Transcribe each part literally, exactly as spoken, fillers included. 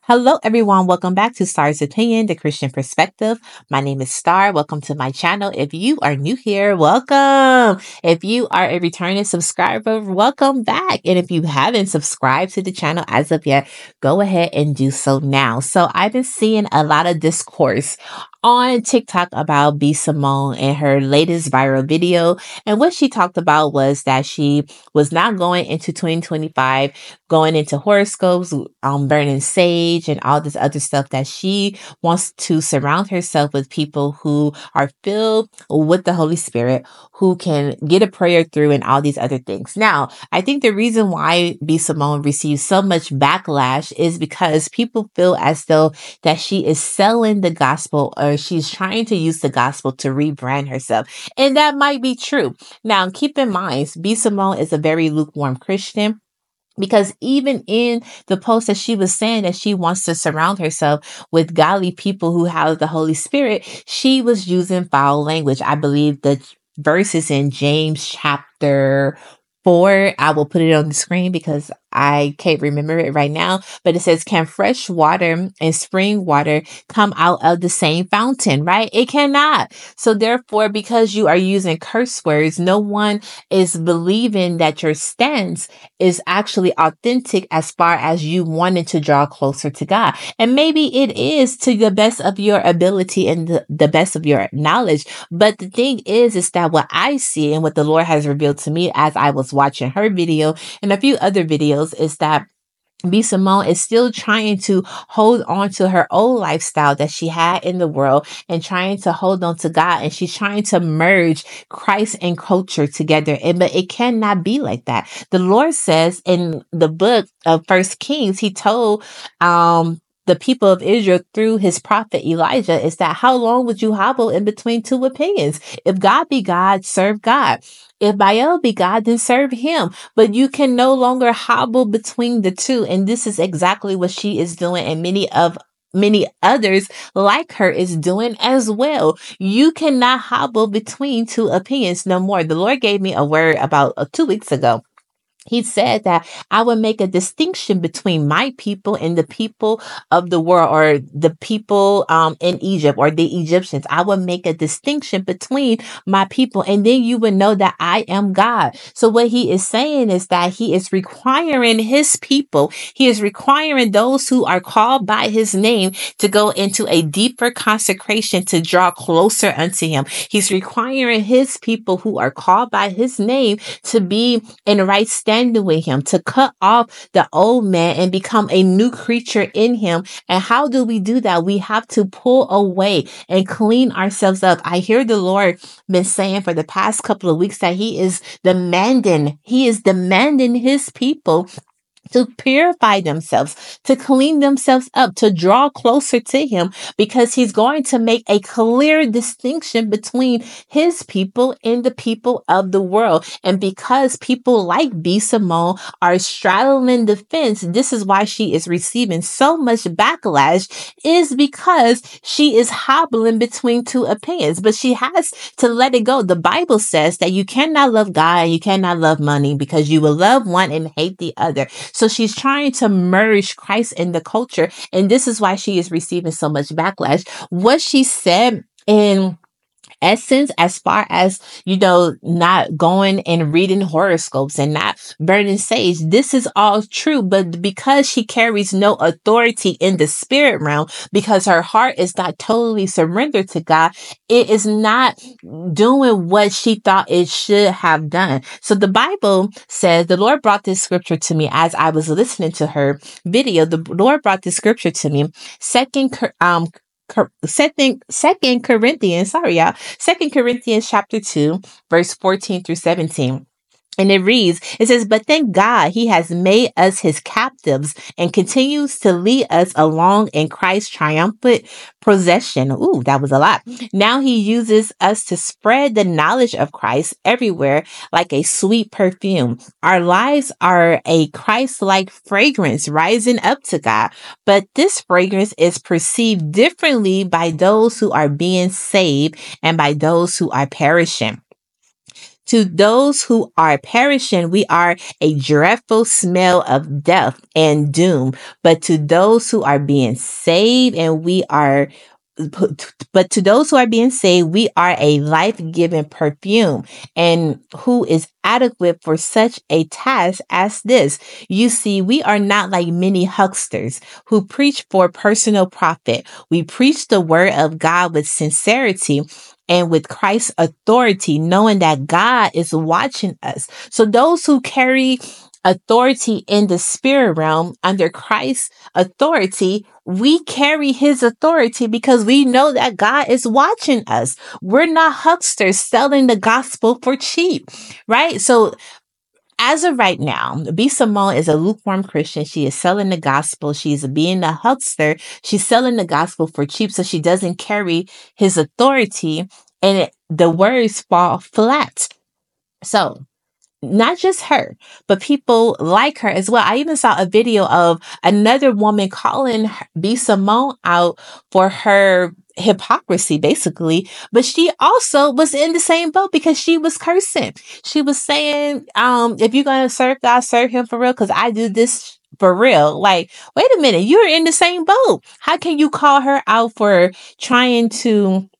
Hello, everyone. Welcome back to Star's Opinion, the Christian Perspective. My name is Star. Welcome to my channel. If you are new here, welcome. If you are a returning subscriber, welcome back. And if you haven't subscribed to the channel as of yet, go ahead and do so now. So I've been seeing a lot of discourse on TikTok about B. Simone and her latest viral video. And what she talked about was that she was not going into twenty twenty-five, going into horoscopes, um, burning sage and all this other stuff, that she wants to surround herself with people who are filled with the Holy Spirit, who can get a prayer through and all these other things. Now, I think the reason why B. Simone receives so much backlash is because people feel as though that she is selling the gospel, or she's trying to use the gospel to rebrand herself. And that might be true. Now, keep in mind, B. Simone is a very lukewarm Christian. Because even in the post that she was saying that she wants to surround herself with godly people who have the Holy Spirit, she was using foul language. I believe the verse is in James chapter four. I will put it on the screen because I can't remember it right now, but it says, can fresh water and spring water come out of the same fountain, right? It cannot. So therefore, because you are using curse words, no one is believing that your stance is actually authentic as far as you wanting to draw closer to God. And maybe it is to the best of your ability and the, the best of your knowledge. But the thing is, is that what I see and what the Lord has revealed to me as I was watching her video and a few other videos is that B. Simone is still trying to hold on to her old lifestyle that she had in the world and trying to hold on to God. And she's trying to merge Christ and culture together. And, but it cannot be like that. The Lord says in the book of First Kings, he told, um, the people of Israel through his prophet Elijah, is that how long would you hobble in between two opinions? If God be God, serve God. If Baal be God, then serve him. But you can no longer hobble between the two. And this is exactly what she is doing. And many of many others like her is doing as well. You cannot hobble between two opinions no more. The Lord gave me a word about uh, two weeks ago. He said that I would make a distinction between my people and the people of the world, or the people um, in Egypt, or the Egyptians. I would make a distinction between my people, and then you would know that I am God. So what he is saying is that he is requiring his people, he is requiring those who are called by his name to go into a deeper consecration, to draw closer unto him. He's requiring his people who are called by his name to be in right standing with him, to cut off the old man and become a new creature in him. And how do we do that? We have to pull away and clean ourselves up. I hear the Lord been saying for the past couple of weeks that he is demanding, he is demanding his people to purify themselves, to clean themselves up, to draw closer to him, because he's going to make a clear distinction between his people and the people of the world. And because people like B. Simone are straddling the fence, this is why she is receiving so much backlash, is because she is hobbling between two opinions. But she has to let it go. The Bible says that you cannot love God and you cannot love money, because you will love one and hate the other. So she's trying to merge Christ in the culture. And this is why she is receiving so much backlash. What she said in essence, as far as, you know, not going and reading horoscopes and not burning sage, this is all true. But because she carries no authority in the spirit realm, because her heart is not totally surrendered to God, it is not doing what she thought it should have done. So the Bible says, the Lord brought this scripture to me as I was listening to her video. The Lord brought this scripture to me. Second, um, Second, Second Corinthians, sorry, y'all. Second Corinthians chapter two, verse fourteen through seventeen. And it reads, it says, but thank God he has made us his captives and continues to lead us along in Christ's triumphant procession. Ooh, that was a lot. Now he uses us to spread the knowledge of Christ everywhere like a sweet perfume. Our lives are a Christ-like fragrance rising up to God, but this fragrance is perceived differently by those who are being saved and by those who are perishing. To those who are perishing, we are a dreadful smell of death and doom. But to those who are being saved, and we are but to those who are being saved, we are a life-giving perfume, and who is adequate for such a task as this. You see, we are not like many hucksters who preach for personal profit. We preach the word of God with sincerity and with Christ's authority, knowing that God is watching us. So those who carry authority in the spirit realm under Christ's authority, we carry his authority because we know that God is watching us. We're not hucksters selling the gospel for cheap, right? So as of right now, B. Simone is a lukewarm Christian. She is selling the gospel. She's being a huckster. She's selling the gospel for cheap, so she doesn't carry his authority, and it, the words fall flat. So not just her, but people like her as well. I even saw a video of another woman calling B. Simone out for her hypocrisy, basically. But she also was in the same boat because she was cursing. She was saying, um, if you're going to serve God, serve him for real, because I do this for real. Like, wait a minute, you're in the same boat. How can you call her out for trying to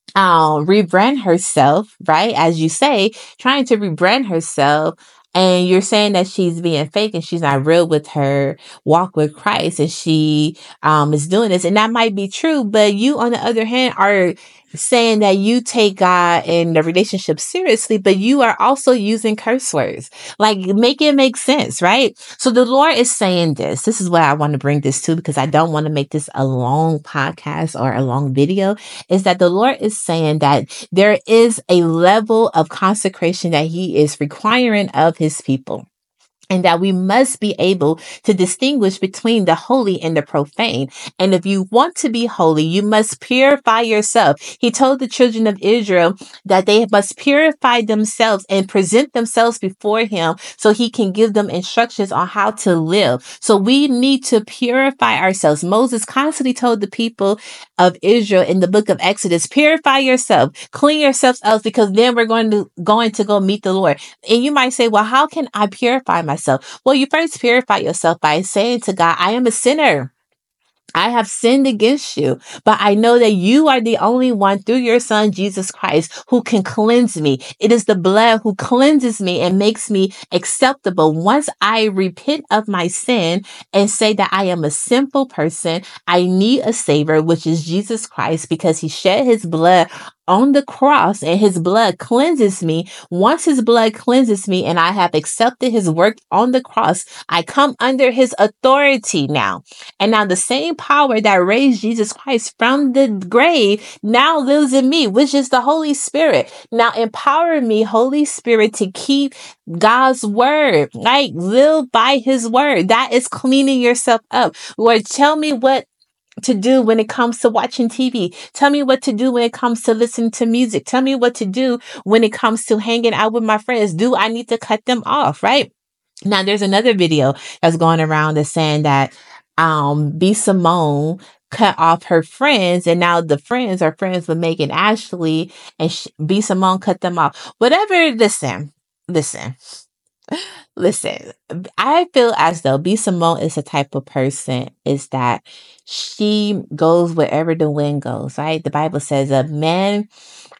um rebrand herself, right? As you say, trying to rebrand herself, and you're saying that she's being fake and she's not real with her walk with Christ, and she um is doing this, and that might be true, but you on the other hand are saying that you take God and the relationship seriously, but you are also using curse words. Like, make it make sense, right? So the Lord is saying this. This is what I want to bring this to, because I don't want to make this a long podcast or a long video, is that the Lord is saying that there is a level of consecration that he is requiring of his people, and that we must be able to distinguish between the holy and the profane. And if you want to be holy, you must purify yourself. He told the children of Israel that they must purify themselves and present themselves before him so he can give them instructions on how to live. So we need to purify ourselves. Moses constantly told the people of Israel in the book of Exodus, purify yourself, clean yourselves up, because then we're going to going to go meet the Lord. And you might say, well, how can I purify myself? Well, you first purify yourself by saying to God, I am a sinner. I have sinned against you, but I know that you are the only one through your son, Jesus Christ, who can cleanse me. It is the blood who cleanses me and makes me acceptable. Once I repent of my sin and say that I am a sinful person, I need a savior, which is Jesus Christ, because he shed his blood on the cross and his blood cleanses me. Once his blood cleanses me and I have accepted his work on the cross, I come under his authority now. And now the same power that raised Jesus Christ from the grave now lives in me, which is the Holy Spirit. Now empower me, Holy Spirit, to keep God's word, like live by his word. That is cleaning yourself up. Lord, tell me what to do when it comes to watching T V. Tell me what to do when it comes to listening to music. Tell me what to do when it comes to hanging out with my friends. Do I need to cut them off, right? Now, there's another video that's going around that's saying that um, B. Simone cut off her friends, and now the friends are friends with Megan Ashley, and she, B. Simone cut them off. Whatever, listen, listen. Listen, I feel as though B. Simone is the type of person is that she goes wherever the wind goes, right? The Bible says a man,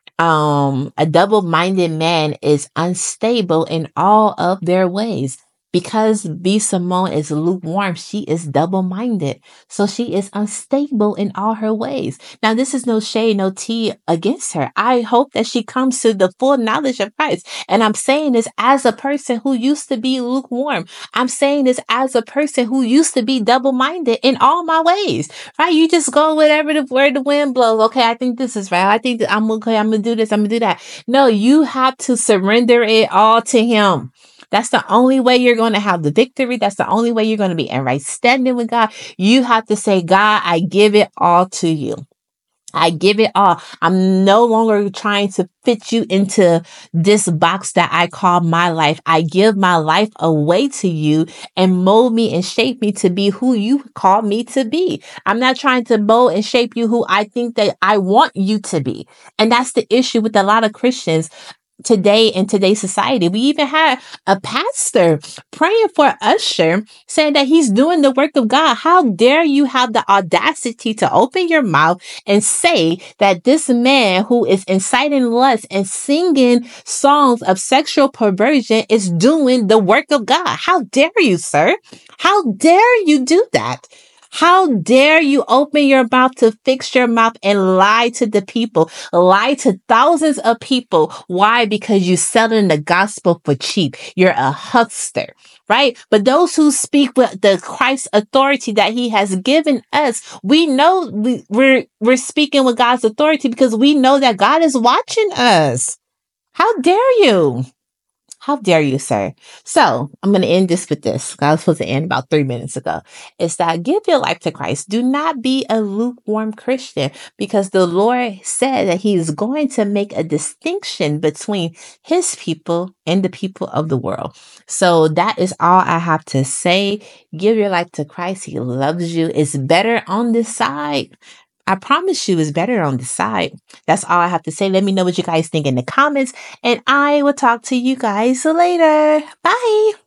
um, a double-minded man is unstable in all of their ways. Because B. Simone is lukewarm, she is double-minded. So she is unstable in all her ways. Now, this is no shade, no tea against her. I hope that she comes to the full knowledge of Christ. And I'm saying this as a person who used to be lukewarm. I'm saying this as a person who used to be double-minded in all my ways, right? You just go whatever the where the wind blows. Okay, I think this is right. I think that I'm okay. I'm going to do this. I'm going to do that. No, you have to surrender it all to him. That's the only way you're going to have the victory. That's the only way you're going to be in right standing with God. You have to say, God, I give it all to you. I give it all. I'm no longer trying to fit you into this box that I call my life. I give my life away to you and mold me and shape me to be who you call me to be. I'm not trying to mold and shape you who I think that I want you to be. And that's the issue with a lot of Christians. today in today's society. We even had a pastor praying for Usher, saying that he's doing the work of God. How dare you have the audacity to open your mouth and say that this man who is inciting lust and singing songs of sexual perversion is doing the work of God? How dare you, sir? How dare you do that? How dare you open your mouth to fix your mouth and lie to the people, lie to thousands of people? Why? Because you're selling the gospel for cheap. You're a huckster, right? But those who speak with the Christ authority that he has given us, we know we, we're, we're speaking with God's authority because we know that God is watching us. How dare you? How dare you, sir? So I'm going to end this with this. I was supposed to end about three minutes ago. It's that give your life to Christ. Do not be a lukewarm Christian, because the Lord said that he is going to make a distinction between his people and the people of the world. So that is all I have to say. Give your life to Christ. He loves you. It's better on this side. I promise you it's better on the side. That's all I have to say. Let me know what you guys think in the comments, and I will talk to you guys later. Bye.